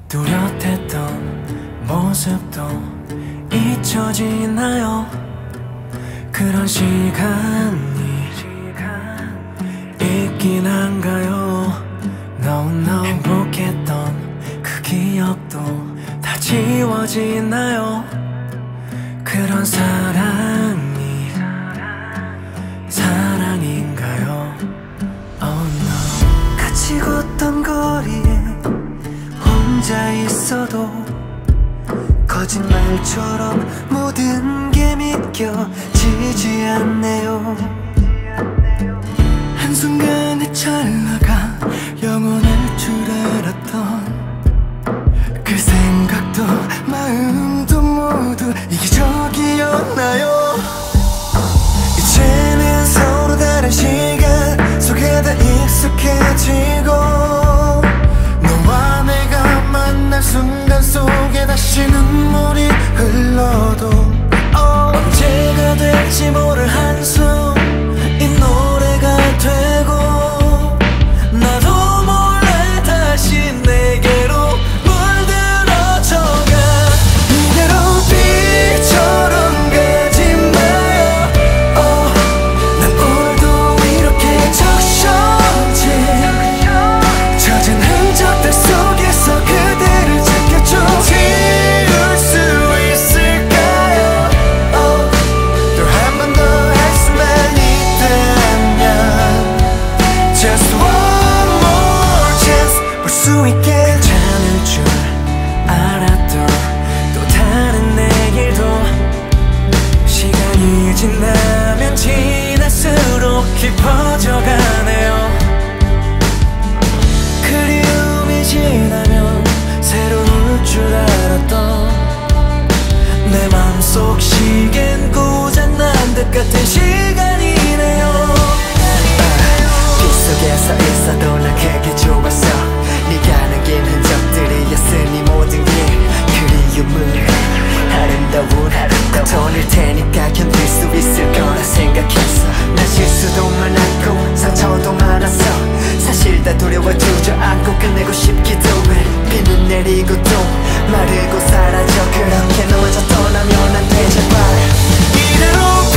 뚜렷했던 모습도 잊혀지나요? 그런 시간이 있긴 한가요? 너무너무 행복했던 그 기억도 다 지워지나요? 그런 사랑이 사랑인가요? Oh no. 같이 걷던 거리에 혼자 있어도 거짓말처럼 모든 게 믿겨지지 않네요. 한순간의 찰나가 영원할 줄 알았던 그 생각도 마음도 모두 이기적이었나요? 이제는 서로 다른 시간 속에 다 익숙해지고 너와 내가 만날 순간 속에 다시 눈물이 흘러도 언제가 될지 모를 한숨 이 노래가 되고 나도 몰래 다시 내게로 물들어져가 이대로 비처럼 가지 마요 난 오늘도 이렇게 적셔지 젖은 흔적들 속에서 그대를 지켜줘 지울 수 있을까요 또 한 번 더 할 수만 있다면 Just one more chance 볼 수 있게 괜찮을 줄 알았던 또 다른 내일도 시간이 지나면 지날수록 깊어져가네요. 그리움이 지나면 새로울 줄 알았던 내 맘속 시계는 고장난 듯 같은 시간이네요. 빗속에서 있어도 난 그게 좋았어. 네가 남긴 흔적들이었으니 모든 게 그리움은 아름다운 고통일 테니까 견딜 수 있을 거라 생각했어. 난 실수도 많았고 상처도 많았어. 사실 다 두려워 주저앉고 끝내고 싶기도 해. 비는 내리고 또 마르고 사라져. 그렇게 너마저 떠나면 안 돼 제발 이대로